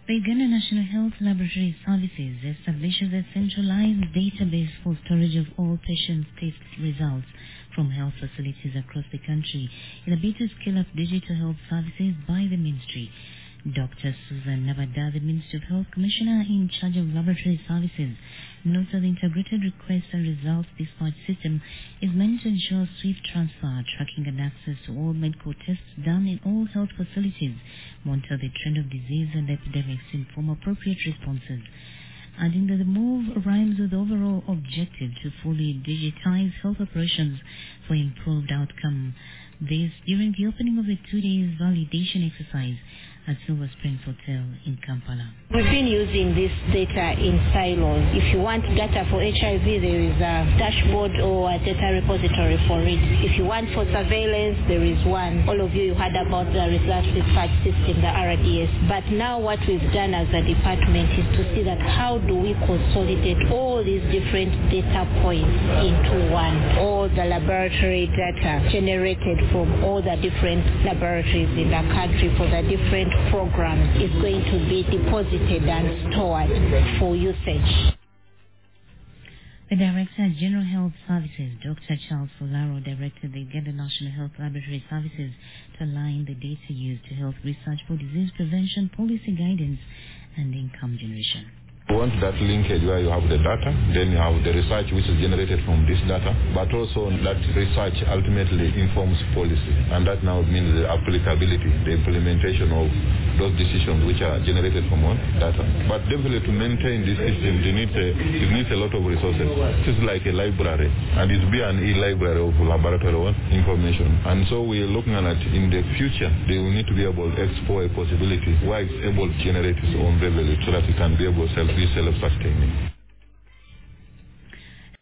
The Uganda National Health Laboratory Services establishes a centralized database for storage of all patient test results from health facilities across the country in a bid to scale up digital health services by the ministry. Dr. Susan Nabada, the Ministry of Health Commissioner in charge of laboratory services, notes that the integrated request and results dispatch system is meant to ensure swift transfer, tracking and access to all medical tests done in all health facilities, monitor the trend of disease and epidemics, inform appropriate responses. Adding that the move rhymes with the overall objective to fully digitize health operations for improved outcome. This during the opening of the 2 days validation exercise at Silver Springs Hotel in Kampala. We've been using this data in silos. If you want data for HIV, there is a dashboard or a data repository for it. If you want for surveillance, there is one. All of you heard about the research dispatch system, the RDS. But now what we've done as a department is to see that how do we consolidate all these different data points into one. All the laboratory data generated from all the different laboratories in the country for the different programs is going to be deposited and stored for usage. The Director General Health Services, Dr. Charles Fularo, directed the Uganda National Health Laboratory Services to align the data used to health research for disease prevention, policy guidance, and income generation. We want that linkage where you have the data, then you have the research which is generated from this data, but also that research ultimately informs policy, and that now means the applicability, the implementation of those decisions which are generated from what data. But definitely to maintain this system, it needs a lot of resources. This is like a library, and it's be an e-library of laboratory information. And so we are looking at it in the future, they will need to be able to explore a possibility where it's able to generate its own revenue so that it can be able to self-sustaining.